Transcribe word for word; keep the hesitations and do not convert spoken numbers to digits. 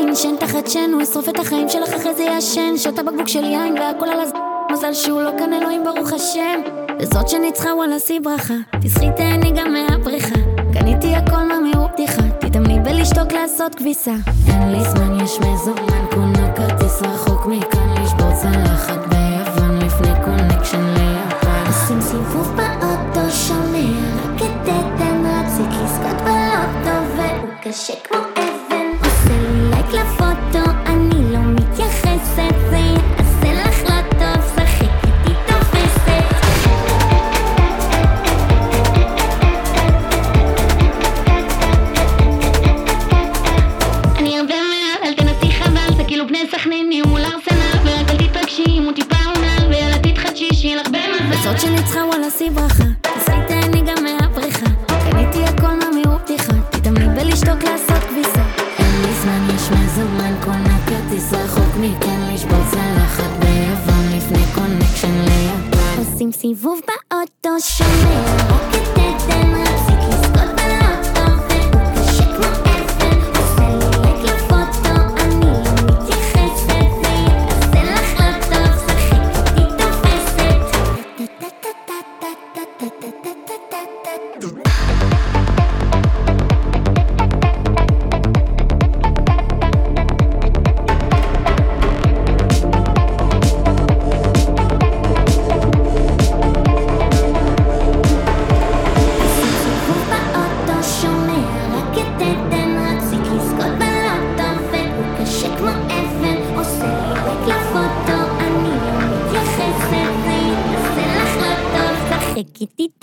עין, שן תחת שן, הוא ישרוף את החיים שלך אחרי זה ישן. שותה בקבוק של יין והכל על הז... מזל שהוא לא כאן, אלוהים ברוך השם. וזאת שניצחה וואלה שיא ברכה, תסחי תהני גם מהבריכה. קניתי הכל מאמי ובדיחה, תתאמני בלשתוק לעשות כביסה. אין לי זמן, יש מזומן, קונה כרטיס רחוק מכאן, לשבור צלחת ביוון לפני קונקשן ליפן. עושים סיבוב באוטו, שומע רק את עדן, רציק לזכות בלוטו והוא קשה כמו אבן. עושה לי לייק לפוטו, אני לא מתייחסת, זה יעשה לך לא טוב, שחק איתי תופסת. אני הרבה מעל, אל תנסי חבל, זה כאילו בני סכנין מול ארסנל, ורק אל תתרגשי אם הוא טיפה עונל, ויאללה תתחדשי שיהיה לך במזל. וזאת שניצחה וואלה שיא ברכה, תסחי תהני גם מהבריכה. קניתי הכל מאמי ובדיחה, תתאמני בלשתוק לעשות כביסה. אין לי זמן, יש מזומן, קונה כרטיס רחוק מכאן, לשבור צלחת ביוון לפני קונקשן ליפן. עושים סיבוב באוטו, שומע רק את עדן, רציק לזכות בלוטו והוא קשה כמו אבן. עושה לי לייק לפוטו, אני לא מתייחסת, זה יעשה לך לא טוב, שחק איתי תופסת. Kitty